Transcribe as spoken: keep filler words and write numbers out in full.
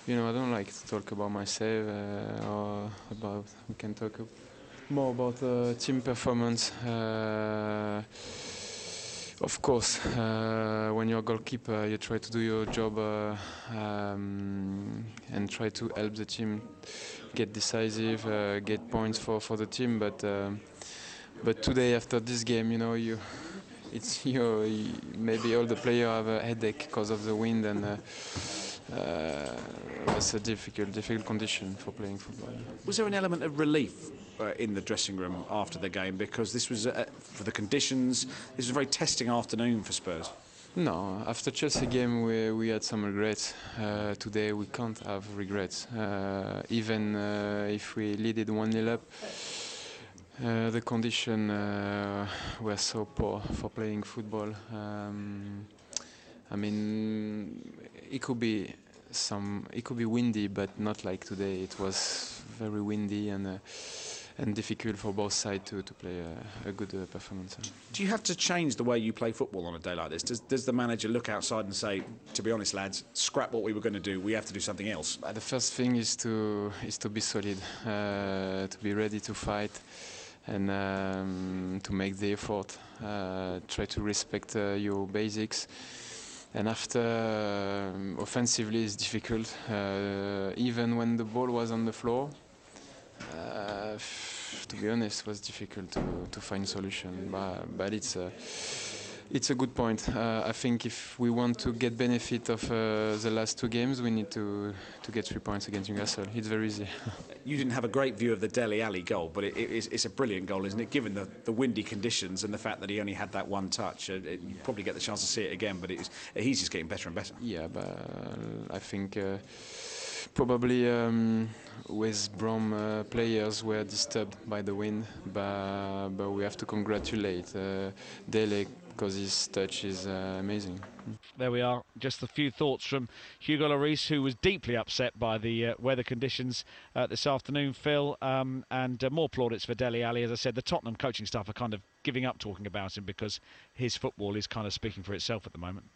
You know, I don't like to talk about myself uh, or about. We can talk more about uh, team performance. Uh, of course, uh, when you're a goalkeeper, you try to do your job uh, um, and try to help the team get decisive, uh, get points for, for the team. But um but today, after this game, you know, you it's you, know, you maybe all the players have a headache because of the wind and. Uh, uh, it was a difficult, difficult condition for playing football. Was there an element of relief uh, in the dressing room after the game, because this was uh, for the conditions? This was a very testing afternoon for Spurs. No, after Chelsea game we we had some regrets. Uh, today we can't have regrets. Uh, even uh, if we leaded one nil up, uh, the conditions uh, were so poor for playing football. Um, I mean, it could be some, it could be windy, but not like today. It was very windy and uh, and difficult for both sides to to play a, a good uh, performance. Do you have to change the way you play football on a day like this? Does does the manager look outside and say, "To be honest, lads, scrap what we were going to do. We have to do something else"? Uh, the first thing is to is to be solid, uh, to be ready to fight, and um, to make the effort. Uh, try to respect uh, your basics. And after, um, offensively, it's difficult. Uh, even when the ball was on the floor, uh, to be honest, it was difficult to, to find solution. But, but it's a, it's a good point. Uh, I think if we want to get benefit of uh, the last two games, we need to to get three points against Newcastle. It's very easy. You didn't have a great view of the Dele Alli goal, but it, it, it's, it's a brilliant goal, isn't it? Given the, the windy conditions and the fact that he only had that one touch, uh, it, you probably get the chance to see it again. But it's, he's just getting better and better. Yeah, but uh, I think uh, probably um, West Brom uh, players were disturbed by the wind, but, but we have to congratulate uh, Dele, because his touch is uh, amazing. There we are, just a few thoughts from Hugo Lloris, who was deeply upset by the uh, weather conditions uh, this afternoon, Phil, um, and uh, more plaudits for Dele Alli. As I said, the Tottenham coaching staff are kind of giving up talking about him because his football is kind of speaking for itself at the moment.